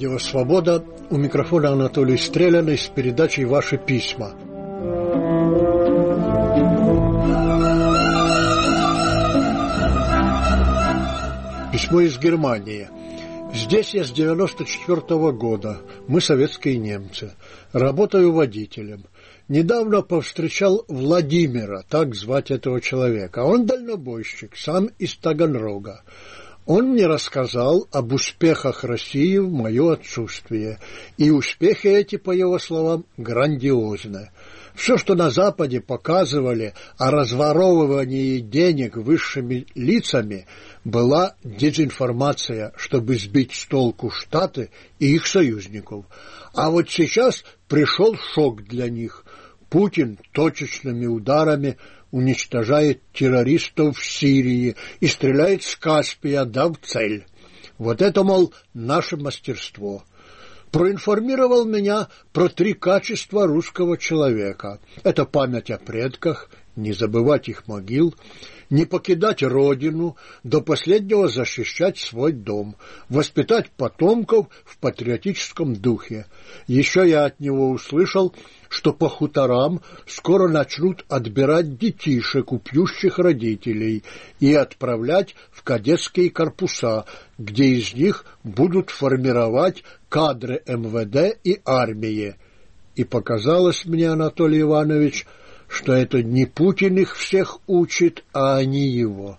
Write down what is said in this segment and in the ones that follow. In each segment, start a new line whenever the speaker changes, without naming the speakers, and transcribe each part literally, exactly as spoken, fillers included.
Радио «Свобода». У микрофона Анатолий Стреляный с передачей «Ваши письма». Письмо из Германии. Здесь я с девяносто четвёртого года. Мы советские немцы. Работаю водителем. Недавно повстречал Владимира, так звать этого человека. Он дальнобойщик, сам из Таганрога. Он мне рассказал об успехах России в мое отсутствие. И успехи эти, по его словам, грандиозны. Все, что на Западе показывали о разворовывании денег высшими лицами, была дезинформация, чтобы сбить с толку Штаты и их союзников. А вот сейчас пришел шок для них. Путин точечными ударами уничтожает террористов в Сирии и стреляет с Каспия, да в цель. Вот это, мол, наше мастерство. Проинформировал меня про три качества русского человека. Это память о предках, не забывать их могил, не покидать родину, до последнего защищать свой дом, воспитать потомков в патриотическом духе. Еще я от него услышал, что по хуторам скоро начнут отбирать детишек у пьющих родителей и отправлять в кадетские корпуса, где из них будут формировать кадры эм вэ дэ и армии. И показалось мне, Анатолий Иванович, что это не Путин их всех учит, а они его.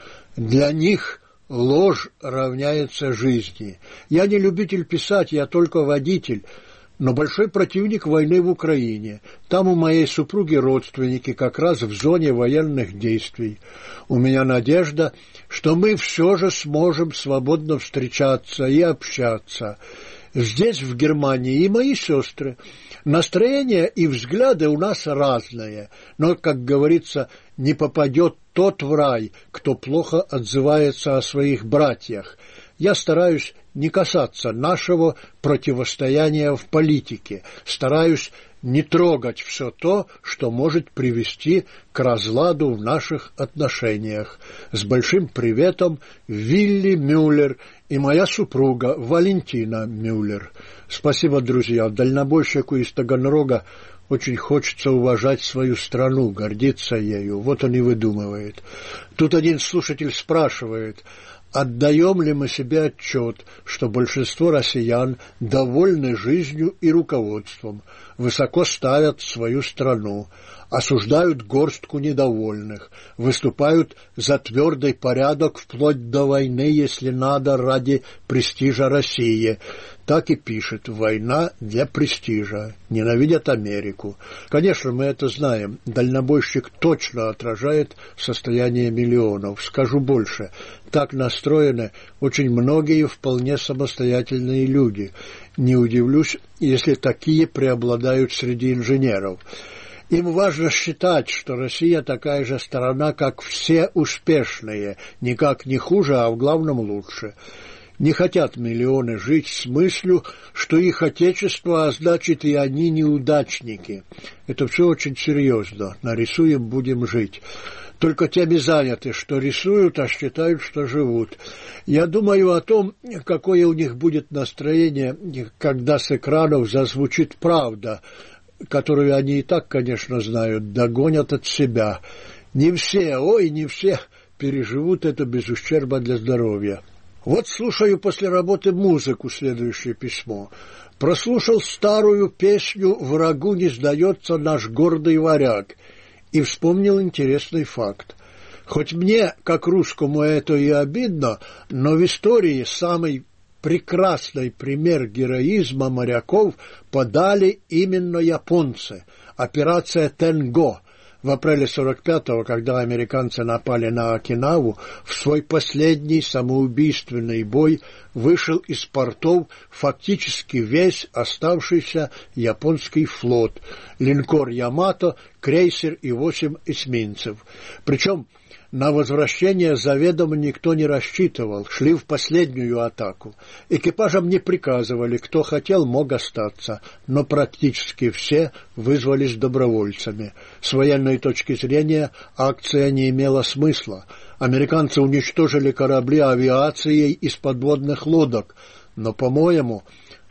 Для них ложь равняется жизни. Я не любитель писать, я только водитель, но большой противник войны в Украине. Там у моей супруги родственники как раз в зоне военных действий. У меня надежда, что мы все же сможем свободно встречаться и общаться. Здесь, в Германии, и мои сестры. Настроение и взгляды у нас разные, но, как говорится, не попадет тот в рай, кто плохо отзывается о своих братьях. Я стараюсь не касаться нашего противостояния в политике, стараюсь не трогать все то, что может привести к разладу в наших отношениях. С большим приветом, Вилли Мюллер и моя супруга Валентина Мюллер. Спасибо, друзья. Дальнобойщику из Таганрога очень хочется уважать свою страну, гордиться ею. Вот он и выдумывает. Тут один слушатель спрашивает, отдаем ли мы себе отчет, что большинство россиян довольны жизнью и руководством, высоко ставят свою страну, осуждают горстку недовольных, выступают за твердый порядок вплоть до войны, если надо, ради престижа России. Так и пишет: «Война для престижа, ненавидят Америку». Конечно, мы это знаем. Дальнобойщик точно отражает состояние миллионов. Скажу больше. Так настроены очень многие вполне самостоятельные люди. Не удивлюсь, если такие преобладают среди инженеров. Им важно считать, что Россия такая же страна, как все успешные, никак не хуже, а в главном лучше. Не хотят миллионы жить с мыслью, что их отечество, а значит и они неудачники. Это все очень серьезно. Нарисуем, будем жить. Только теми заняты, что рисуют, а считают, что живут. Я думаю о том, какое у них будет настроение, когда с экранов зазвучит правда, которую они и так, конечно, знают, догонят от себя. Не все, ой, не все переживут это без ущерба для здоровья. Вот слушаю после работы музыку, следующее письмо. Прослушал старую песню «Врагу не сдается наш гордый варяг» и вспомнил интересный факт. Хоть мне, как русскому, это и обидно, но в истории самый прекрасный пример героизма моряков подали именно японцы. Операция «Тенго». В апреле сорок пятого, когда американцы напали на Окинаву, в свой последний самоубийственный бой вышел из портов фактически весь оставшийся японский флот, линкор «Ямато», крейсер и восемь эсминцев. Причем на возвращение заведомо никто не рассчитывал, шли в последнюю атаку. Экипажам не приказывали, кто хотел, мог остаться, но практически все вызвались добровольцами. С военной точки зрения акция не имела смысла. Американцы уничтожили корабли авиацией из подводных лодок, но, по-моему,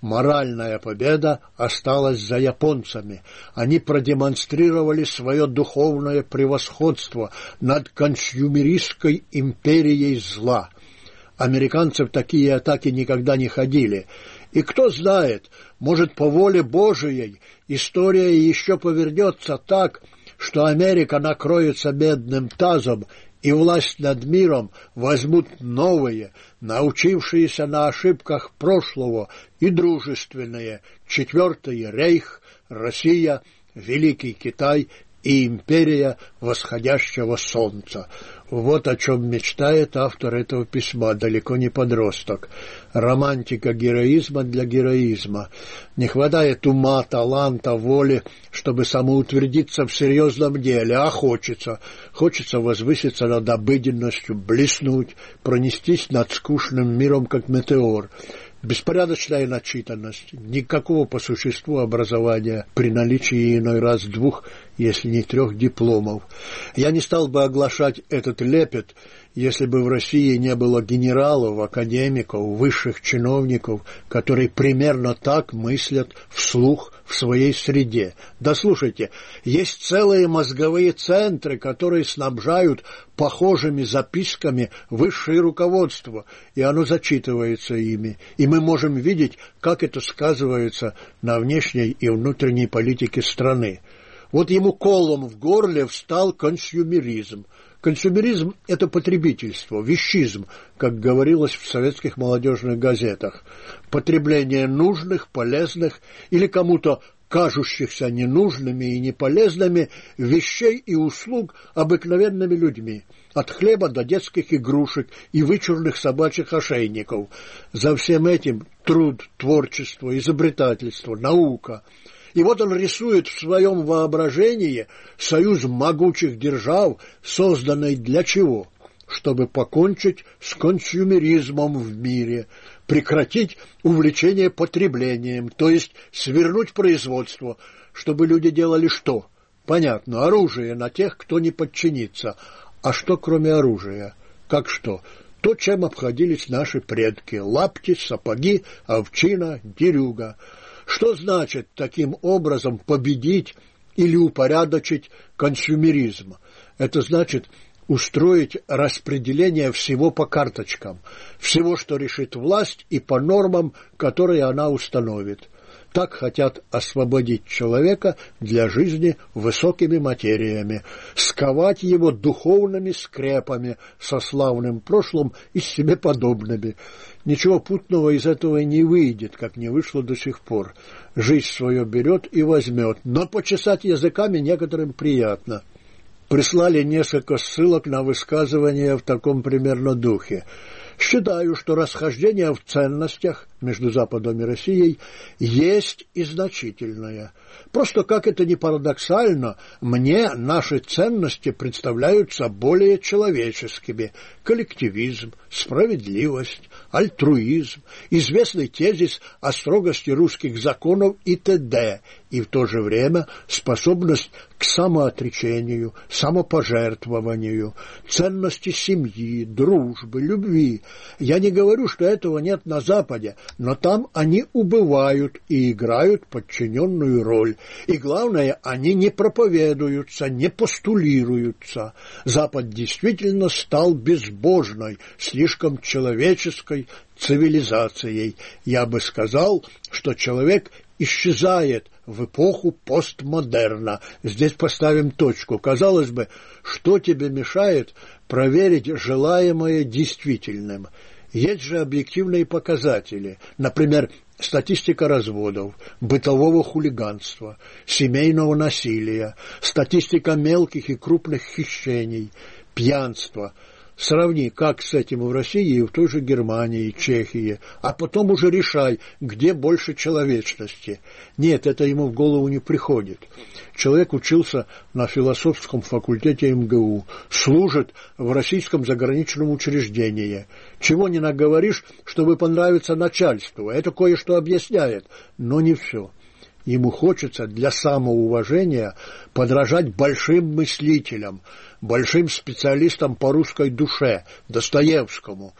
Моральная победа осталась за японцами. Они продемонстрировали свое духовное превосходство над консюмеристской империей зла. Американцы в такие атаки никогда не ходили. И кто знает, может, по воле Божией история еще повернется так, что Америка накроется медным тазом, и власть над миром возьмут новые, научившиеся на ошибках прошлого и дружественные Четвертый Рейх, Россия, Великий Китай и империя восходящего солнца. Вот о чем мечтает автор этого письма, далеко не подросток. Романтика героизма для героизма. Не хватает ума, таланта, воли, чтобы самоутвердиться в серьезном деле, а хочется. Хочется возвыситься над обыденностью, блеснуть, пронестись над скучным миром, как метеор. Беспорядочная начитанность, никакого по существу образования при наличии иной раз двух, если не трех дипломов. Я не стал бы оглашать этот лепет, если бы в России не было генералов, академиков, высших чиновников, которые примерно так мыслят вслух в своей среде. Да слушайте, есть целые мозговые центры, которые снабжают похожими записками высшее руководство, и оно зачитывается ими, и мы можем видеть, как это сказывается на внешней и внутренней политике страны. Вот ему колом в горле встал консюмеризм. Консюмеризм – это потребительство, вещизм, как говорилось в советских молодежных газетах. Потребление нужных, полезных или кому-то кажущихся ненужными и неполезными вещей и услуг обыкновенными людьми, от хлеба до детских игрушек и вычурных собачьих ошейников. За всем этим труд, творчество, изобретательство, наука. И вот он рисует в своем воображении союз могучих держав, созданный для чего? Чтобы покончить с консюмеризмом в мире, прекратить увлечение потреблением, то есть свернуть производство, чтобы люди делали что? Понятно, оружие на тех, кто не подчинится. А что кроме оружия? Как что? То, чем обходились наши предки: лапти, сапоги, овчина, дерюга. Что значит таким образом победить или упорядочить консюмеризм? Это значит устроить распределение всего по карточкам, всего, что решит власть, и по нормам, которые она установит. Так хотят освободить человека для жизни высокими материями, сковать его духовными скрепами со славным прошлым и с себе подобными. Ничего путного из этого и не выйдет, как не вышло до сих пор. Жизнь свое берет и возьмет, но почесать языками некоторым приятно. Прислали несколько ссылок на высказывания в таком примерно духе. Считаю, что расхождение в ценностях между Западом и Россией есть и значительное. Просто, как это ни парадоксально, мне наши ценности представляются более человеческими. Коллективизм, справедливость, альтруизм, известный тезис о строгости русских законов и т.д., и в то же время способность к самоотречению, самопожертвованию, ценности семьи, дружбы, любви. Я не говорю, что этого нет на Западе, но там они убывают и играют подчиненную роль. И главное, они не проповедуются, не постулируются. Запад действительно стал безбожной, слишком человеческой цивилизацией. Я бы сказал, что человек исчезает в эпоху постмодерна. Здесь поставим точку. Казалось бы, что тебе мешает проверить желаемое действительным? Есть же объективные показатели, например, статистика разводов, бытового хулиганства, семейного насилия, статистика мелких и крупных хищений, пьянства. Сравни, как с этим в России и в той же Германии, Чехии, а потом уже решай, где больше человечности. Нет, это ему в голову не приходит. Человек учился на философском факультете эм гэ у, служит в российском заграничном учреждении. Чего не наговоришь, чтобы понравиться начальству, это кое-что объясняет, но не все. Ему хочется для самоуважения подражать большим мыслителям, большим специалистам по русской душе, Достоевскому.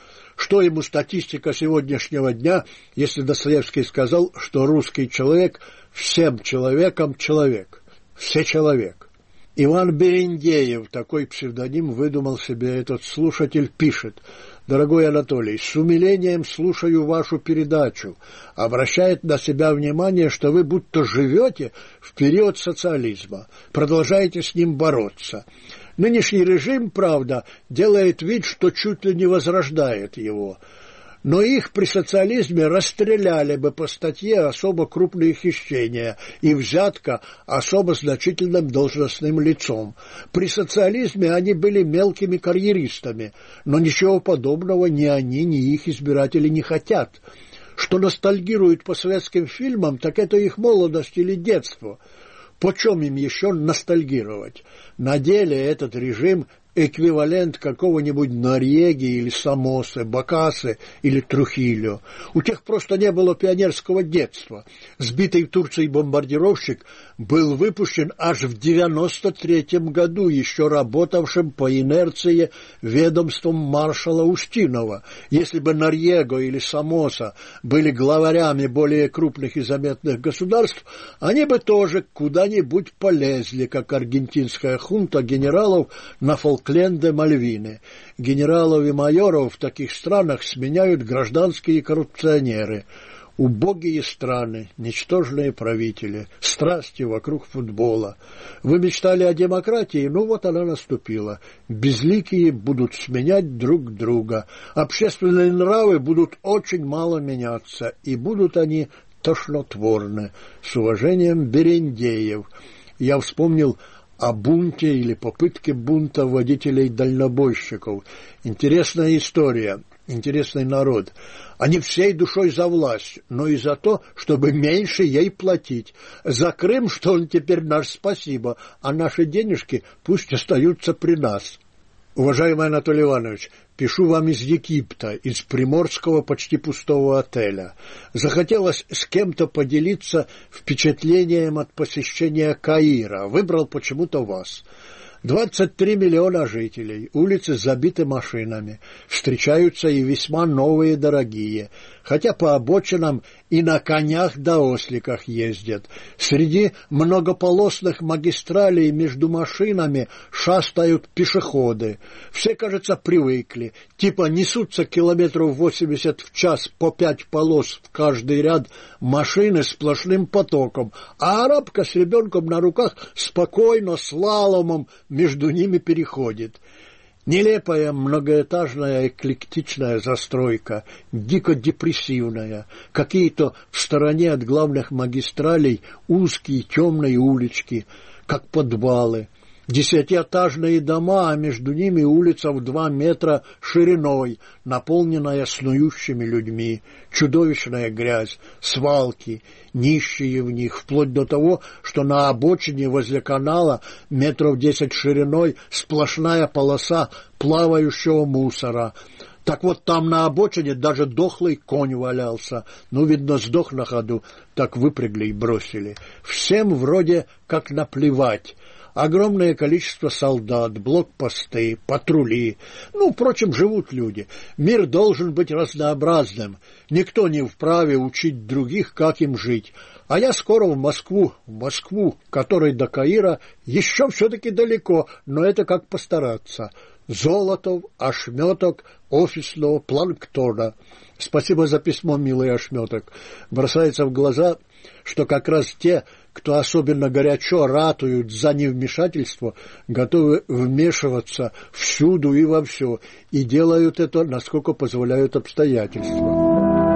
Что ему статистика сегодняшнего дня, если Достоевский сказал, что русский человек всем человеком человек, все человек? Иван Берендеев, такой псевдоним выдумал себе этот слушатель, пишет: «Дорогой Анатолий, с умилением слушаю вашу передачу. Обращает на себя внимание, что вы будто живете в период социализма. Продолжаете с ним бороться. Нынешний режим, правда, делает вид, что чуть ли не возрождает его. Но их при социализме расстреляли бы по статье «Особо крупные хищения» и «Взятка особо значительным должностным лицом». При социализме они были мелкими карьеристами, но ничего подобного ни они, ни их избиратели не хотят. Что ностальгируют по советским фильмам, так это их молодость или детство. Почем им еще ностальгировать? На деле этот режим эквивалент какого-нибудь Норьеги или Самосы, Бакасы или Трухильо. У тех просто не было пионерского детства. Сбитый в Турции бомбардировщик был выпущен аж в девяносто третьем году, еще работавшим по инерции ведомством маршала Устинова. Если бы Норьего или Самоса были главарями более крупных и заметных государств, они бы тоже куда-нибудь полезли, как аргентинская хунта генералов на Фолкленды, Мальвины. Генералов и майоров в таких странах сменяют гражданские коррупционеры. Убогие страны, ничтожные правители, страсти вокруг футбола. Вы мечтали о демократии, ну вот она наступила. Безликие будут сменять друг друга. Общественные нравы будут очень мало меняться, и будут они тошнотворны. С уважением, Берендеев. Я вспомнил о бунте или попытке бунта водителей-дальнобойщиков. Интересная история, интересный народ. Они всей душой за власть, но и за то, чтобы меньше ей платить. За Крым, что он теперь наш, спасибо, а наши денежки пусть остаются при нас. Уважаемый Анатолий Иванович, пишу вам из Египта, из приморского почти пустого отеля. Захотелось с кем-то поделиться впечатлением от посещения Каира. Выбрал почему-то вас. двадцать три миллиона жителей, улицы забиты машинами, встречаются и весьма новые дорогие, хотя по обочинам и на конях да осликах ездят. Среди многополосных магистралей между машинами шастают пешеходы. Все, кажется, привыкли, типа несутся километров восемьдесят в час по пять полос в каждый ряд машины сплошным потоком, а арабка с ребенком на руках спокойно, слаломом между ними переходит. Нелепая многоэтажная эклектичная застройка, дико депрессивная, какие-то в стороне от главных магистралей узкие темные улички, как подвалы, десятиэтажные дома, а между ними улица в два метра шириной, наполненная снующими людьми, чудовищная грязь, свалки, нищие в них, вплоть до того, что на обочине возле канала метров десять шириной сплошная полоса плавающего мусора. Так вот там на обочине даже дохлый конь валялся. Ну, видно, сдох на ходу, так выпрягли и бросили. Всем вроде как наплевать. Огромное количество солдат, блокпосты, патрули. Ну, впрочем, живут люди. Мир должен быть разнообразным. Никто не вправе учить других, как им жить. А я скоро в Москву, в Москву, которой до Каира еще все-таки далеко, но это как постараться. Золотов, ошметок, офисного планктона. Спасибо за письмо, милый ошметок. Бросается в глаза, что как раз те, кто особенно горячо ратуют за невмешательство, готовы вмешиваться всюду и во все, и делают это, насколько позволяют обстоятельства.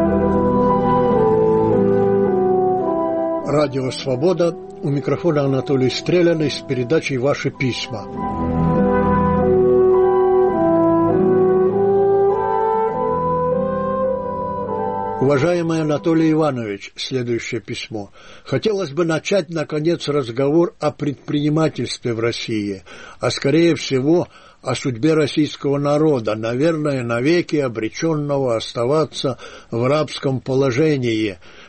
Радио «Свобода», у микрофона Анатолий Стреляный с передачей «Ваши письма». Уважаемый Анатолий Иванович, следующее письмо. Хотелось бы начать, наконец, разговор о предпринимательстве в России, а, скорее всего, о судьбе российского народа, наверное, навеки обреченного оставаться в рабском положении,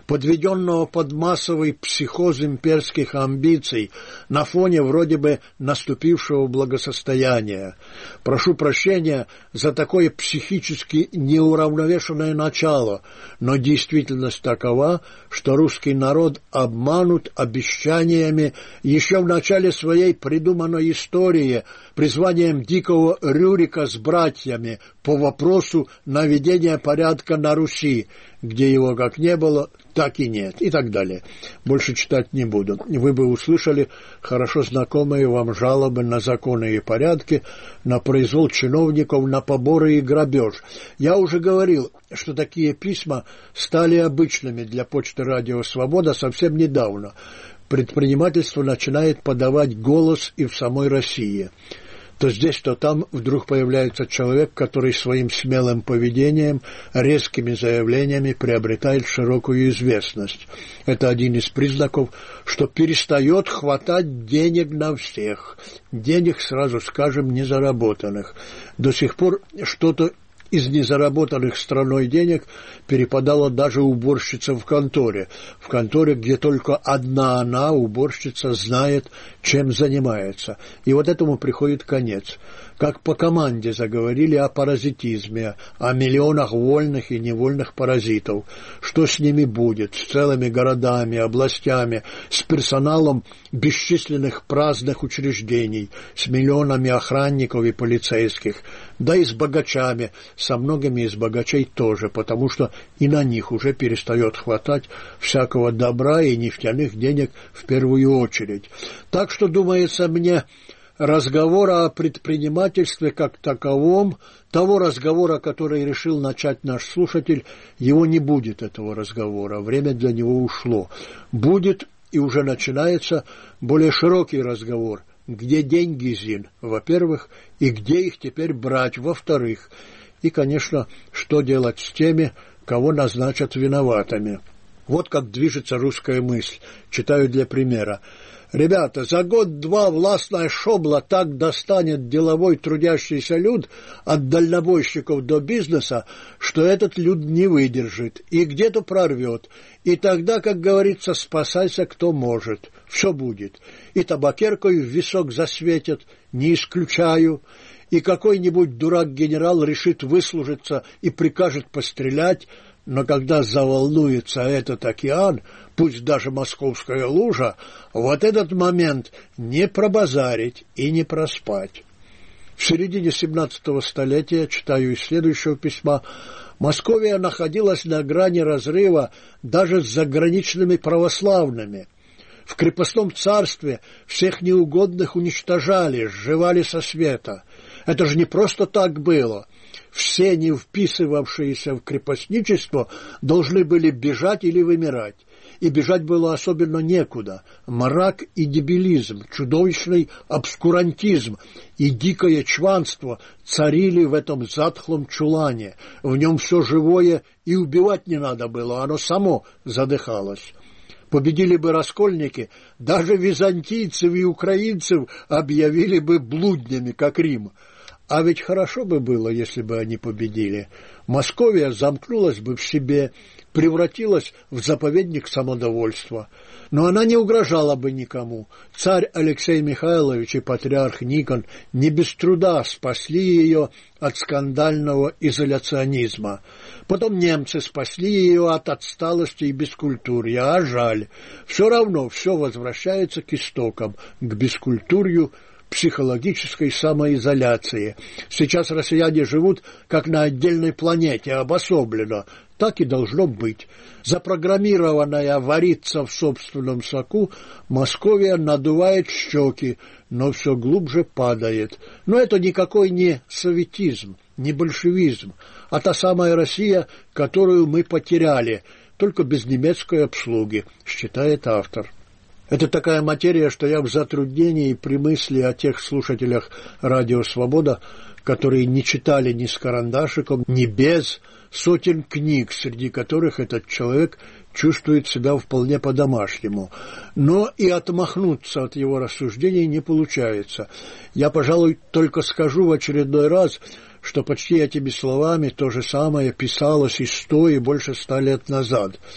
подведенного под массовый психоз имперских амбиций на фоне вроде бы наступившего благосостояния. Прошу прощения за такое психически неуравновешенное начало, но действительность такова, что русский народ обманут обещаниями еще в начале своей придуманной истории, призванием дикого Рюрика с братьями по вопросу наведения порядка на Руси, где его как не было, так и нет, и так далее. Больше читать не буду. Вы бы услышали хорошо знакомые вам жалобы на законы и порядки, на произвол чиновников, на поборы и грабеж. Я уже говорил, что такие письма стали обычными для почты «Радио Свобода» совсем недавно. Предпринимательство начинает подавать голос и в самой России. То здесь, то там вдруг появляется человек, который своим смелым поведением, резкими заявлениями приобретает широкую известность. Это один из признаков, что перестает хватать денег на всех. Денег, сразу скажем, незаработанных. До сих пор что-то из незаработанных страной денег перепадала даже уборщица в конторе. В конторе, где только одна она, уборщица, знает, чем занимается. И вот этому приходит конец. Как по команде заговорили о паразитизме, о миллионах вольных и невольных паразитов. Что с ними будет, с целыми городами, областями, с персоналом бесчисленных праздных учреждений, с миллионами охранников и полицейских, да и с богачами, со многими из богачей тоже, потому что и на них уже перестает хватать всякого добра и нефтяных денег в первую очередь. Так что, думается мне, разговора о предпринимательстве как таковом, того разговора, который решил начать наш слушатель, его не будет, этого разговора, время для него ушло. Будет и уже начинается более широкий разговор. Где деньги, Зин, во-первых, и где их теперь брать, во-вторых. И, конечно, что делать с теми, кого назначат виноватыми. Вот как движется русская мысль. Читаю для примера. Ребята, за год-два властная шобла так достанет деловой трудящийся люд от дальнобойщиков до бизнеса, что этот люд не выдержит и где-то прорвет. И тогда, как говорится, спасайся кто может. Все будет. И табакеркой в висок засветят, не исключаю. И какой-нибудь дурак-генерал решит выслужиться и прикажет пострелять, но когда заволнуется этот океан, пусть даже московская лужа, вот этот момент не пробазарить и не проспать. В середине семнадцатого столетия, читаю из следующего письма, Московия находилась на грани разрыва даже с заграничными православными. В крепостном царстве всех неугодных уничтожали, сживали со света. Это же не просто так было. Все, не вписывавшиеся в крепостничество, должны были бежать или вымирать. И бежать было особенно некуда. Мрак и дебилизм, чудовищный обскурантизм и дикое чванство царили в этом затхлом чулане. В нем все живое, и убивать не надо было, оно само задыхалось. Победили бы раскольники, даже византийцев и украинцев объявили бы блуднями, как Рим. А ведь хорошо бы было, если бы они победили. Московия замкнулась бы в себе, превратилась в заповедник самодовольства. Но она не угрожала бы никому. Царь Алексей Михайлович и патриарх Никон не без труда спасли ее от скандального изоляционизма. Потом немцы спасли ее от отсталости и бескультурья, а жаль. Все равно все возвращается к истокам, к бескультурью, психологической самоизоляции. Сейчас россияне живут как на отдельной планете, обособленно. Так и должно быть. Запрограммированная вариться в собственном соку, Московия надувает щеки, но все глубже падает. Но это никакой не советизм, не большевизм, а та самая Россия, которую мы потеряли, только без немецкой обслуги, считает автор. Это такая материя, что я в затруднении при мысли о тех слушателях «Радио Свобода», которые не читали ни с карандашиком, ни без сотен книг, среди которых этот человек чувствует себя вполне по-домашнему. Но и отмахнуться от его рассуждений не получается. Я, пожалуй, только скажу в очередной раз, что почти этими словами то же самое писалось и сто, и больше ста лет назад.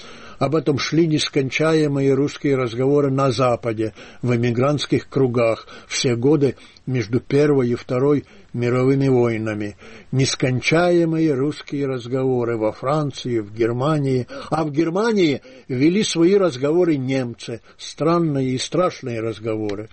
Об этом шли нескончаемые русские разговоры на Западе, в эмигрантских кругах, все годы между Первой и Второй мировыми войнами. Нескончаемые русские разговоры во Франции, в Германии. А в Германии вели свои разговоры немцы, странные и страшные разговоры.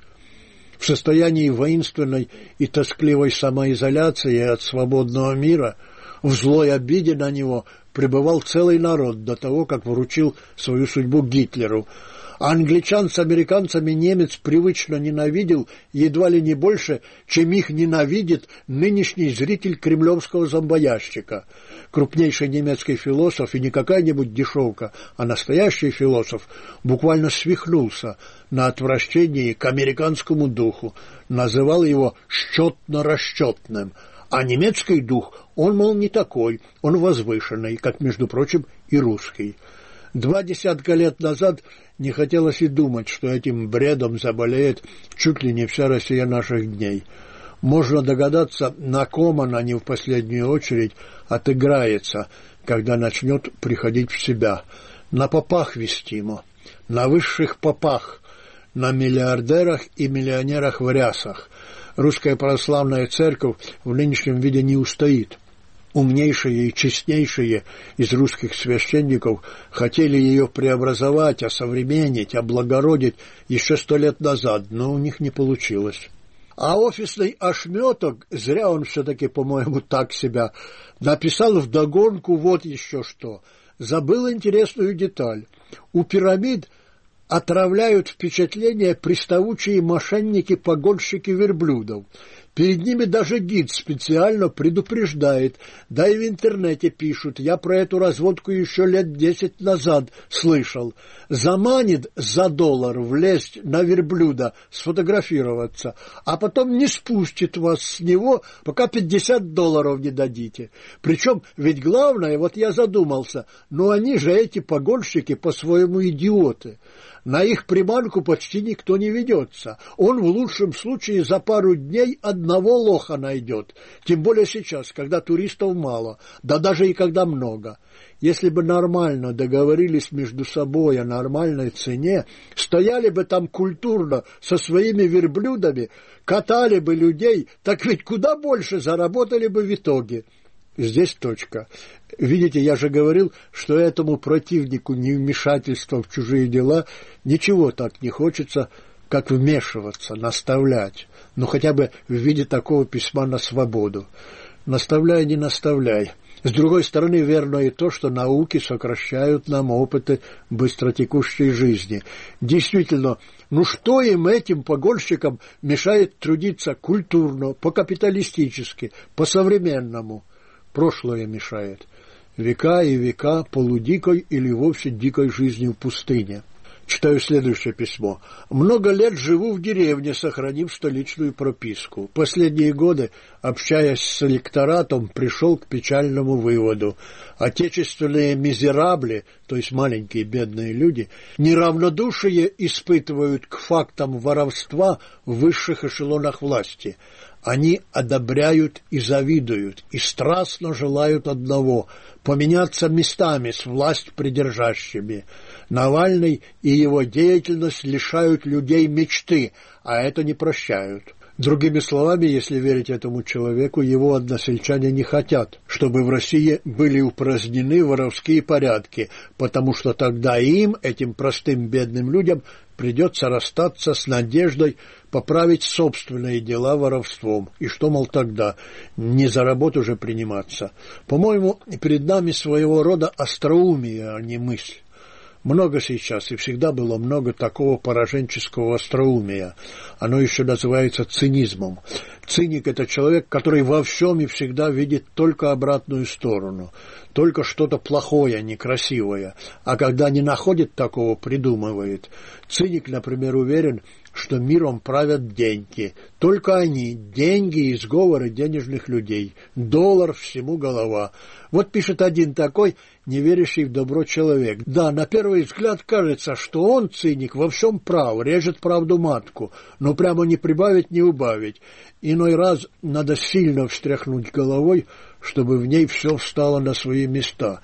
В состоянии воинственной и тоскливой самоизоляции от свободного мира, в злой обиде на него пребывал целый народ до того, как вручил свою судьбу Гитлеру. А англичан с американцами немец привычно ненавидел едва ли не больше, чем их ненавидит нынешний зритель кремлевского зомбоящика. Крупнейший немецкий философ, и не какая-нибудь дешевка, а настоящий философ, буквально свихнулся на отвращении к американскому духу, называл его «счетно-расчетным». А немецкий дух, он, мол, не такой, он возвышенный, как, между прочим, и русский. Два десятка лет назад не хотелось и думать, что этим бредом заболеет чуть ли не вся Россия наших дней. Можно догадаться, на ком она не в последнюю очередь отыграется, когда начнет приходить в себя. На попах вестимо, на высших попах, на миллиардерах и миллионерах в рясах. Русская православная церковь в нынешнем виде не устоит. Умнейшие и честнейшие из русских священников хотели ее преобразовать, осовременить, облагородить еще сто лет назад, но у них не получилось. А офисный ошметок, зря он все-таки, по-моему, так себя, написал вдогонку вот еще что. Забыл интересную деталь. У пирамид отравляют впечатление приставучие мошенники-погонщики верблюдов. Перед ними даже гид специально предупреждает, да и в интернете пишут, я про эту разводку еще лет десять назад слышал. Заманит за доллар влезть на верблюда, сфотографироваться, а потом не спустит вас с него, пока пятьдесят долларов не дадите. Причем, ведь главное, вот я задумался, ну они же, эти погонщики, по-своему идиоты. На их приманку почти никто не ведется. Он в лучшем случае за пару дней одного лоха найдет. Тем более сейчас, когда туристов мало, да даже и когда много. Если бы нормально договорились между собой о нормальной цене, стояли бы там культурно со своими верблюдами, катали бы людей, так ведь куда больше заработали бы в итоге. Здесь точка. Видите, я же говорил, что этому противнику невмешательства в чужие дела ничего так не хочется, как вмешиваться, наставлять. Ну, хотя бы в виде такого письма на свободу. Наставляй, не наставляй. С другой стороны, верно и то, что науки сокращают нам опыты быстротекущей жизни. Действительно, ну что им, этим погонщикам, мешает трудиться культурно, по-капиталистически, по-современному? Прошлое мешает. Века и века полудикой или вовсе дикой жизни в пустыне. Читаю следующее письмо. Много лет живу в деревне, сохранив столичную прописку. Последние годы, общаясь с электоратом, пришел к печальному выводу. Отечественные мизерабли, то есть маленькие бедные люди, неравнодушие испытывают к фактам воровства в высших эшелонах власти. Они одобряют и завидуют, и страстно желают одного – поменяться местами с власть придержащими. Навальный и его деятельность лишают людей мечты, а это не прощают. Другими словами, если верить этому человеку, его односельчане не хотят, чтобы в России были упразднены воровские порядки, потому что тогда им, этим простым бедным людям, придется расстаться с надеждой поправить собственные дела воровством. И что, мол, тогда? Не за работу же приниматься. По-моему, перед нами своего рода остроумие, а не мысль. Много сейчас и всегда было много такого пораженческого остроумия. Оно еще называется цинизмом. Циник – это человек, который во всем и всегда видит только обратную сторону, только что-то плохое, некрасивое, а когда не находит такого, придумывает. Циник, например, уверен, что миром правят деньги. Только они, деньги и сговоры денежных людей. Доллар всему голова. Вот пишет один такой, не верящий в добро человек. Да, на первый взгляд кажется, что он, циник, во всем прав, режет правду матку, но прямо не прибавить, не убавить. Иной раз надо сильно встряхнуть головой, чтобы в ней все встало на свои места.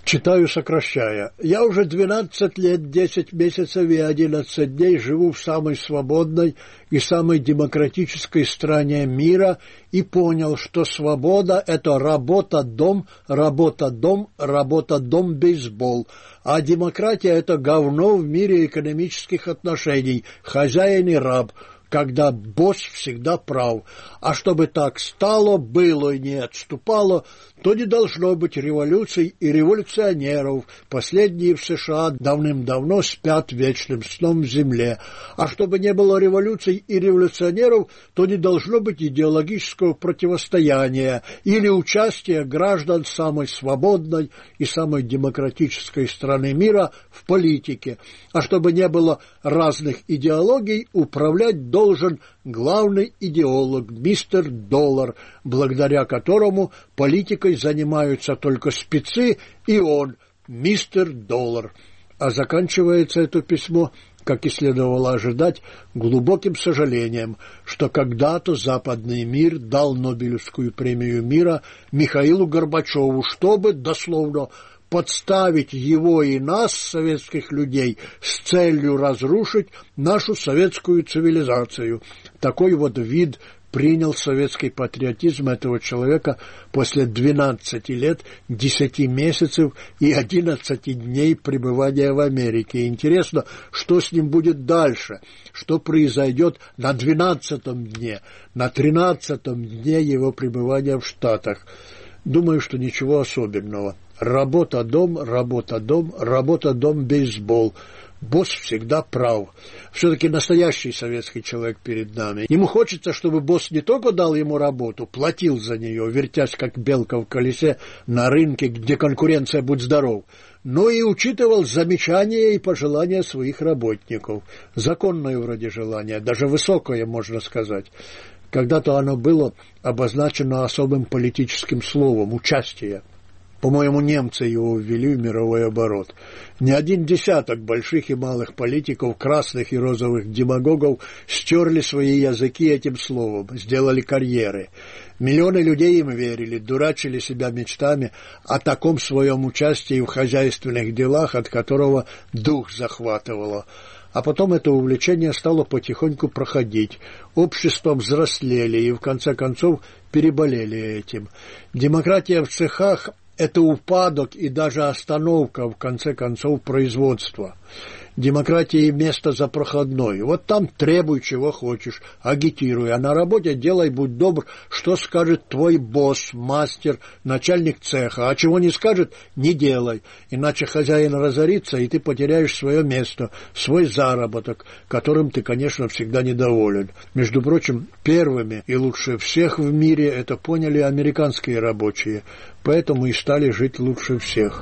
Читаю, сокращая. Я уже двенадцать лет, десять месяцев и одиннадцать дней живу в самой свободной и самой демократической стране мира и понял, что свобода – это работа-дом, работа-дом, работа-дом, бейсбол. А демократия – это говно в мире экономических отношений, хозяин и раб, когда босс всегда прав. А чтобы так стало, было и не отступало, то не должно быть революций и революционеров. Последние в США давным-давно спят вечным сном в земле. А чтобы не было революций и революционеров, то не должно быть идеологического противостояния или участия граждан самой свободной и самой демократической страны мира в политике. А чтобы не было разных идеологий, управлять должен главный идеолог, мистер Доллар, благодаря которому политикой занимаются только спецы, и он, мистер Доллар. А заканчивается это письмо, как и следовало ожидать, глубоким сожалением, что когда-то западный мир дал Нобелевскую премию мира Михаилу Горбачеву, чтобы, дословно, подставить его и нас, советских людей, с целью разрушить нашу советскую цивилизацию. Такой вот вид принял советский патриотизм этого человека после двенадцати лет, десяти месяцев и одиннадцати дней пребывания в Америке. Интересно, что с ним будет дальше, что произойдет на двенадцатом дне, на тринадцатом дне его пребывания в Штатах. Думаю, что ничего особенного. Работа-дом, работа-дом, работа-дом, бейсбол. Босс всегда прав. Все-таки настоящий советский человек перед нами. Ему хочется, чтобы босс не только дал ему работу, платил за нее, вертясь как белка в колесе на рынке, где конкуренция будь здоров, но и учитывал замечания и пожелания своих работников. Законное вроде желание, даже высокое, можно сказать. Когда-то оно было обозначено особым политическим словом – участие. По-моему, немцы его ввели в мировой оборот. Не один десяток больших и малых политиков, красных и розовых демагогов стерли свои языки этим словом, сделали карьеры. Миллионы людей им верили, дурачили себя мечтами о таком своем участии в хозяйственных делах, от которого дух захватывало. А потом это увлечение стало потихоньку проходить. Общества взрослели и, в конце концов, переболели этим. Демократия в цехах – это упадок и даже остановка, в конце концов, производства. Демократии место за проходной. Вот там требуй, чего хочешь, агитируй, а на работе делай, будь добр, что скажет твой босс, мастер, начальник цеха, а чего не скажет, не делай, иначе хозяин разорится, и ты потеряешь свое место, свой заработок, которым ты, конечно, всегда недоволен. Между прочим, первыми и лучше всех в мире это поняли американские рабочие, поэтому и стали жить лучше всех.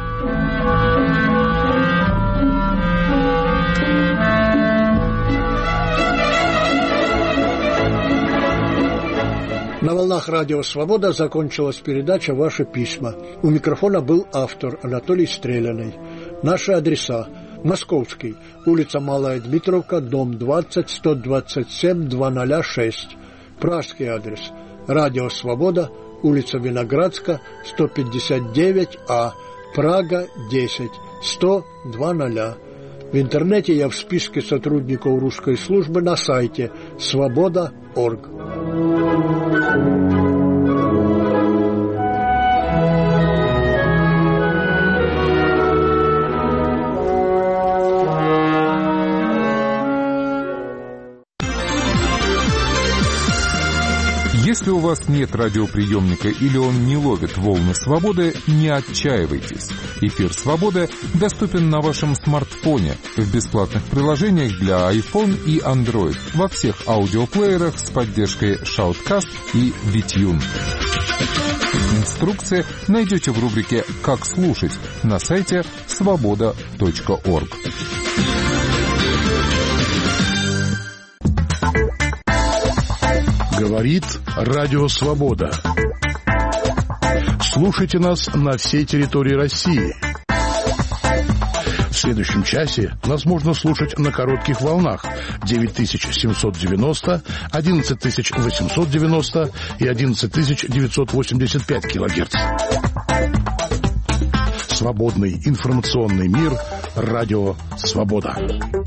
На волнах радио «Свобода» закончилась передача «Ваши письма». У микрофона был автор Анатолий Стреляный. Наши адреса: Московский, улица Малая Дмитровка, дом двадцать, сто двадцать семь, двести шесть. Пражский адрес: радио «Свобода», улица Виноградска, сто пятьдесят девять А, Прага, десять, сто, двести. В интернете я в списке сотрудников русской службы на сайте свобода точка орг.
Если у вас нет радиоприемника или он не ловит волны свободы, не отчаивайтесь. Эфир «Свободы» доступен на вашем смартфоне в бесплатных приложениях для iPhone и Android во всех аудиоплеерах с поддержкой Shoutcast и Витюн. Инструкции найдете в рубрике «Как слушать» на сайте свобода точка орг.
Говорит Радио Свобода. Слушайте нас на всей территории России. В следующем часе нас можно слушать на коротких волнах девять тысяч семьсот девяносто, одиннадцать тысяч восемьсот девяносто и одиннадцать тысяч девятьсот восемьдесят пять килогерц. свободный информационный мир. Радио «Свобода».